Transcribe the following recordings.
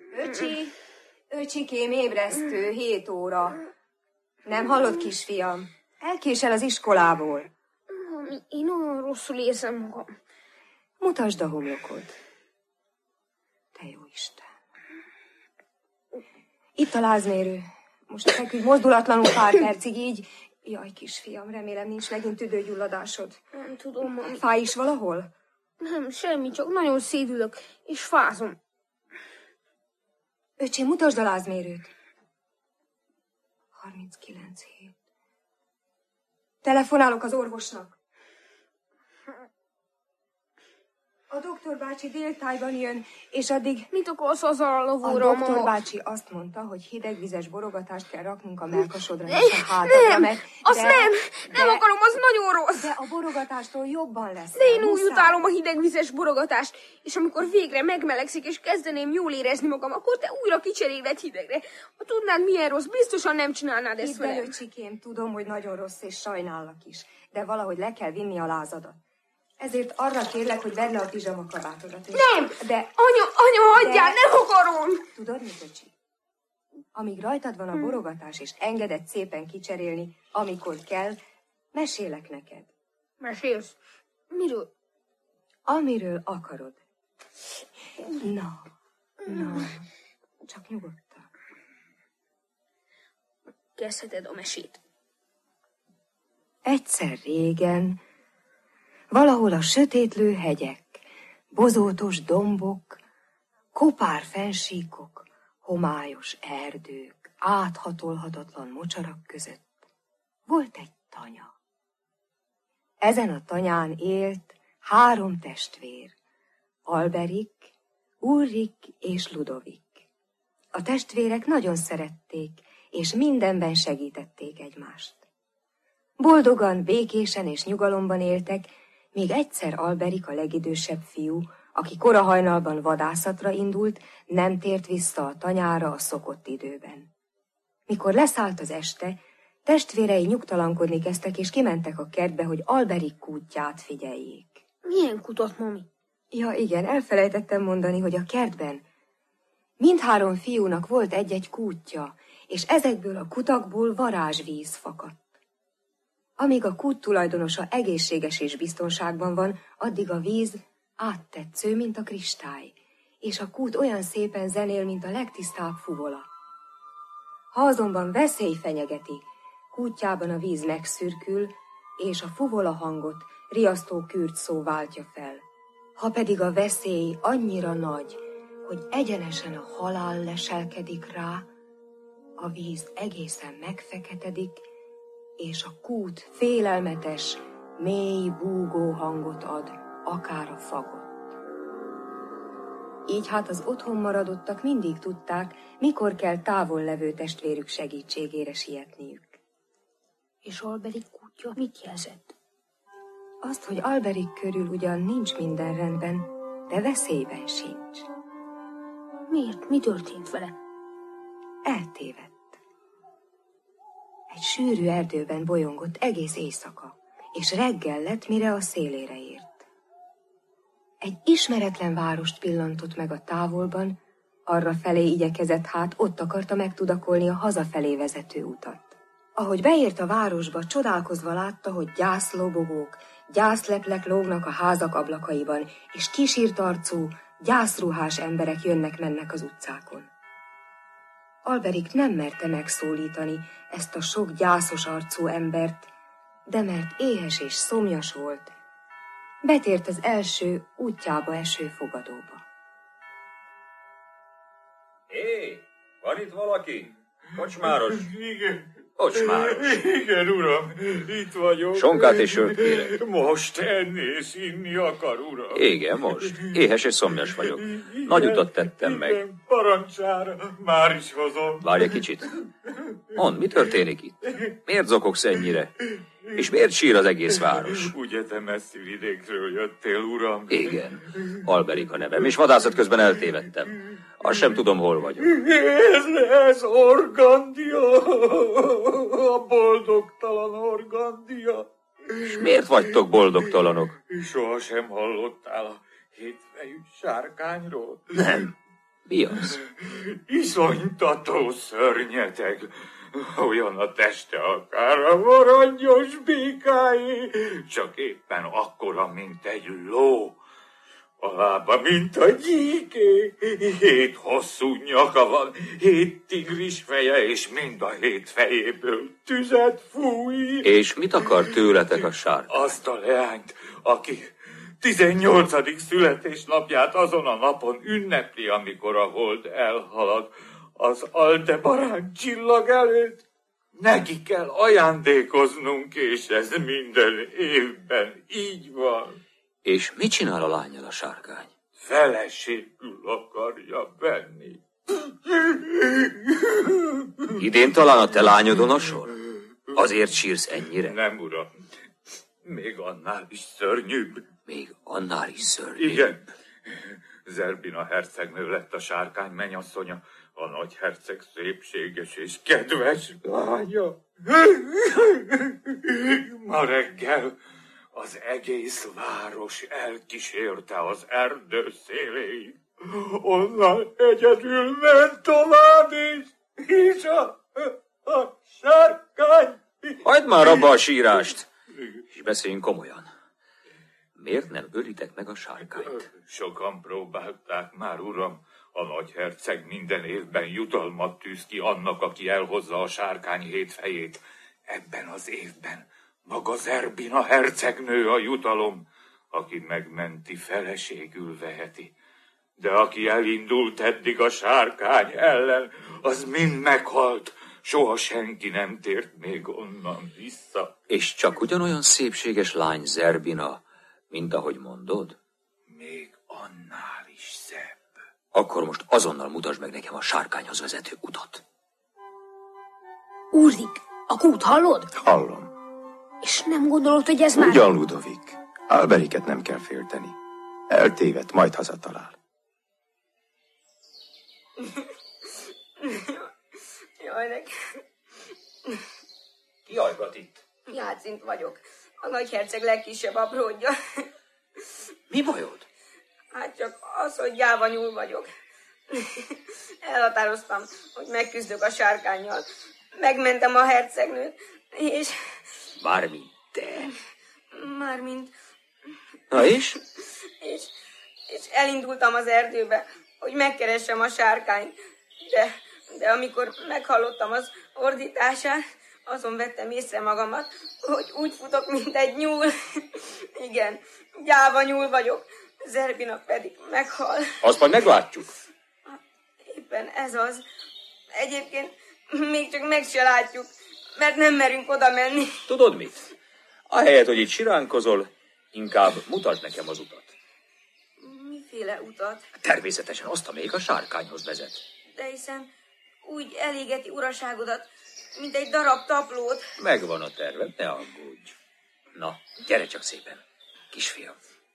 Öcsikém, ébresztő, 7 óra. Nem hallod, kisfiam? Elkésel az iskolából. Én olyan rosszul érzem magam. Mutasd a homlokod. Te jó Isten. Itt a lázmérő. Most feküdj mozdulatlanul pár percig, így. Jaj, kisfiam, remélem nincs megint tüdőgyulladásod. Nem tudom, mami. Fáj is valahol? Nem, semmi, csak nagyon szédülök, és fázom. Öcsém, mutasd a lázmérőt. 39 hét. Telefonálok az orvosnak. A doktor bácsi déltájban jön, és addig... Mit akarsz azzal a lovóra, A doktor bácsi azt mondta, hogy hidegvizes borogatást kell raknunk a melkasodra és a hátadra, mert... Nem akarom, az nagyon rossz. De a borogatástól jobban lesz. De én úgy utálom a hidegvizes borogatást, és amikor végre megmelegszik, és kezdeném jól érezni magam, akkor te újra kicseréled hidegre. Ha tudnád, milyen rossz, biztosan nem csinálnád ezt velem. Hidd el, öcsikém, tudom, hogy nagyon rossz, és sajnállak is, de valahogy le kell vinni a lázadat. Ezért arra kérlek, hogy vedd le a pizsamakabátodat. Nem! De... Anya, hagyjál, nem akarom! Tudod mit, öcsi? Amíg rajtad van a borogatás, és engeded szépen kicserélni, amikor kell, mesélek neked. Mesélsz? Miről? Amiről akarod. Na, csak nyugodtan. Kezdheted a mesét. Egyszer régen, valahol a sötétlő hegyek, bozótos dombok, kopár fennsíkok, homályos erdők, áthatolhatatlan mocsarak között volt egy tanya. Ezen a tanyán élt 3 testvér, Alberik, Ulrik és Ludovik. A testvérek nagyon szerették, és mindenben segítették egymást. Boldogan, békésen és nyugalomban éltek, míg egyszer Alberik, a legidősebb fiú, aki korahajnalban vadászatra indult, nem tért vissza a tanyára a szokott időben. Mikor leszállt az este, testvérei nyugtalankodni kezdtek, és kimentek a kertbe, hogy Alberik kútját figyeljék. Milyen kutat, mami? Ja, igen, elfelejtettem mondani, hogy a kertben mindhárom fiúnak volt egy-egy kútja, és ezekből a kutakból varázsvíz fakadt. Amíg a kút tulajdonosa egészséges és biztonságban van, addig a víz áttetsző, mint a kristály, és a kút olyan szépen zenél, mint a legtisztább fuvola. Ha azonban veszély fenyegeti, kútjában a víz megszürkül, és a fuvola hangot riasztó kürtszó váltja fel. Ha pedig a veszély annyira nagy, hogy egyenesen a halál leselkedik rá, a víz egészen megfeketedik, és a kút félelmetes, mély búgó hangot ad, akár a fagot. Így hát az otthon maradottak mindig tudták, mikor kell távol levő testvérük segítségére sietniük. És Alberik kútja mit jelzett? Azt, hogy Alberik körül ugyan nincs minden rendben, de veszélyben sincs. Miért? Mi történt vele? Eltévedt. Egy sűrű erdőben bolyongott egész éjszaka, és reggel lett, mire a szélére ért. Egy ismeretlen várost pillantott meg a távolban, arra felé igyekezett, hát ott akarta megtudakolni a hazafelé vezető utat. Ahogy beért a városba, csodálkozva látta, hogy gyászlobogók, gyászleplek lógnak a házak ablakaiban, és kisírt arcú, gyászruhás emberek jönnek-mennek az utcákon. Alberik nem merte megszólítani ezt a sok gyászos arcú embert, de mert éhes és szomjas volt, betért az első útjába eső fogadóba. Hé, van itt valaki? Kocsmáros. Igen. Kocsmáros. Igen, uram, itt vagyok. Sonkát és sört kérek. Most ennész, inni akar, uram. Igen, most. Éhes és szomjas vagyok. Nagy utat tettem meg. Igen, parancsára, már is hozom. Várj egy kicsit. Mondd, mi történik itt? Miért zokogsz ennyire? És miért sír az egész város? Ugye te messzi vidékről jöttél, uram? Igen. Alberik a nevem, és vadászat közben eltévedtem. Azt sem tudom, hol vagyok. Ez Organdia, a boldogtalan Organdia. És miért vagytok boldogtalanok? Soha sem hallottál a hétfejű sárkányról? Mi az? Iszonytató szörnyeteg. Olyan a teste akár a varangyos békáé, csak éppen akkora, mint egy ló. A lába, mint a gyíké, 7 hosszú nyaka van, 7 tigris feje, és mind a 7 fejéből tüzet fúj. És mit akar tőletek a sárkány? Azt a leányt, aki 18. születésnapját azon a napon ünnepli, amikor a hold elhalad az Aldebarán csillag előtt. Neki kell ajándékoznunk, és ez minden évben így van. És mit csinál a lánnyal a sárkány? Feleségül akarja venni. Idén talán a te lányodon a sor? Azért sírsz ennyire? Nem, uram. Még annál is szörnyűbb. Még annál is szörnyűbb. Igen. Zerbina hercegnő lett a sárkány menyasszonya, a nagyherceg szépséges és kedves lánya. Ma reggel az egész város elkísérte az erdő széléig. Onnan egyedül ment tovább, és a sárkány... Hagyd már abba a sírást, és beszéljünk komolyan. Miért nem ölitek meg a sárkányt? Sokan próbálták már, uram. A nagyherceg minden évben jutalmat tűz ki annak, aki elhozza a sárkány 7 fejét. Ebben az évben maga Zerbina hercegnő a jutalom, aki megmenti, feleségül veheti. De aki elindult eddig a sárkány ellen, az mind meghalt. Soha senki nem tért még onnan vissza. És csak ugyanolyan szépséges lány Zerbina, mint ahogy mondod? Még annál is szebb. Akkor most azonnal mutasd meg nekem a sárkányhoz vezető utat. Úrdik, a kút hallod? Hallom. És nem gondolod, hogy ez már... Ugyan, Ludovik. Alberiket nem kell félteni. Eltévedt, majd hazatalál. Jaj, neki. Ki ajgat itt? Játszint vagyok. A nagyherceg legkisebb apródja. Mi bajod? Hát csak az, hogy gyáva nyúl vagyok. Elhatároztam, hogy megküzdök a sárkánnyal. Megmentem a hercegnőt, és... Mármint te. Mármint... Na és? És elindultam az erdőbe, hogy megkeressem a sárkányt. De amikor meghallottam az ordítását, azon vettem észre magamat, hogy úgy futok, mint egy nyúl. Igen, gyáva nyúl vagyok. Zerbina pedig meghal. Azt majd meglátjuk. Éppen ez az. Egyébként még csak meg se látjuk, mert nem merünk oda menni. Tudod mit? Ahelyett, hogy itt siránkozol, inkább mutasd nekem az utat. Miféle utat? Természetesen azt, amelyik a sárkányhoz vezet. De hiszen úgy elégeti uraságodat, mint egy darab taplót. Megvan a terved, ne aggódj. Na, gyere csak szépen, kisfiam.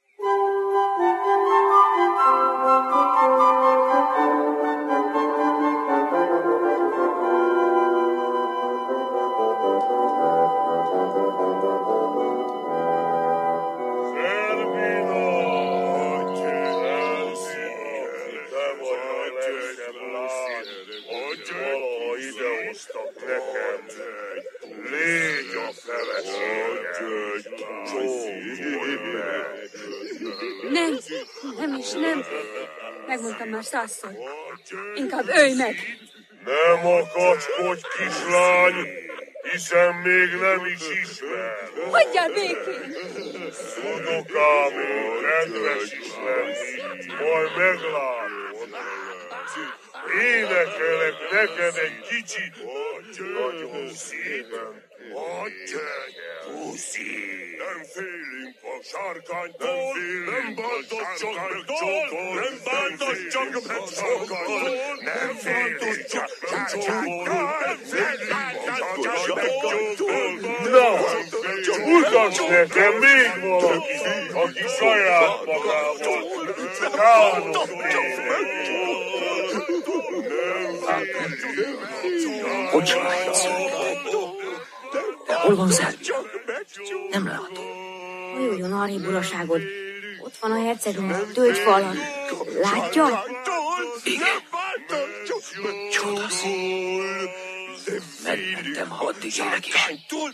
Légy a feleségem! Nem. Megmondtam már 100-szor. Inkább ölj meg! Nem akackodj, kislány, hiszen még nem is ismer. Hagyjál békén! Tudok ám én kedves is lenni, majd meglátod. Énekelek neked egy kicsit, nagyon szépen. Puszi! Nem félünk a sárkánytól, nem bántod csak meg csókol, nem bántod csak meg csókol, nem félünk csak meg csókol, nem félünk csak meg csókol. Na, mutasd nekem még valaki, aki saját magával kános Bocsánat, szörnyű. De hol van Zerbina? Nem látom. Hajoljon arrébb, uraságod. Ott van a hercegnő, tölgyfa alatt. Látja? Igen. Csodaszép. Megmentem, ha addig élek is.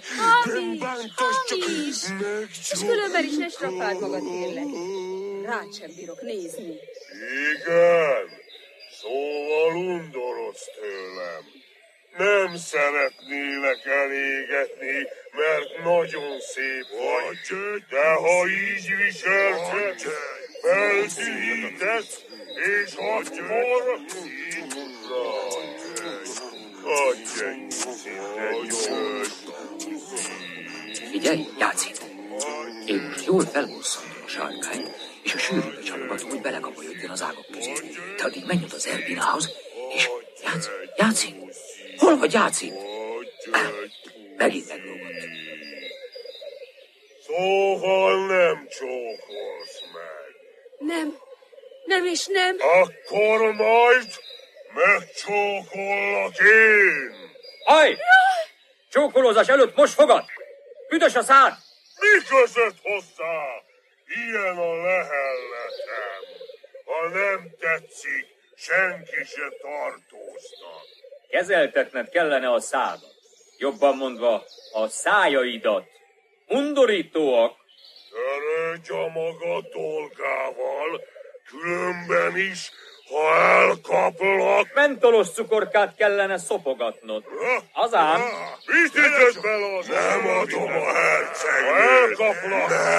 Hamis! És különben is ne strapáld magad, kérlek. Rád sem bírok nézni. Igen, szóval undorodsz tőlem. Nem szeretnélek elégetni, mert nagyon szép vagy, de ha így viselkedsz, feltűnítesz, és akkor... Figyelj, Jáci! Én most jól felbosszantom a sárkányt, és a sűrűbe csalogatom, hogy belekapolódjon az ágak közé. Te addig menj oda az Erbinához, és Jáci! Hol vagy, Jáci? Megint meglógott. Szóval nem csókolsz meg. Nem és nem. Akkor majd megcsókollak én. Ajj! Csókolózás előtt most fogad! Büdös a szád! Mi között hozzá? Ilyen a lehelletem. Ha nem tetszik, senki se tartóztat. Kezeltetned kellene a szádat. Jobban mondva, a szájaidat. Undorítóak. Törődj a maga dolgával, különben is, ha elkaplak... Mentolos cukorkát kellene szopogatnod. Az ám. Viszont nem adom a hercegnőt. Ha elkaplak...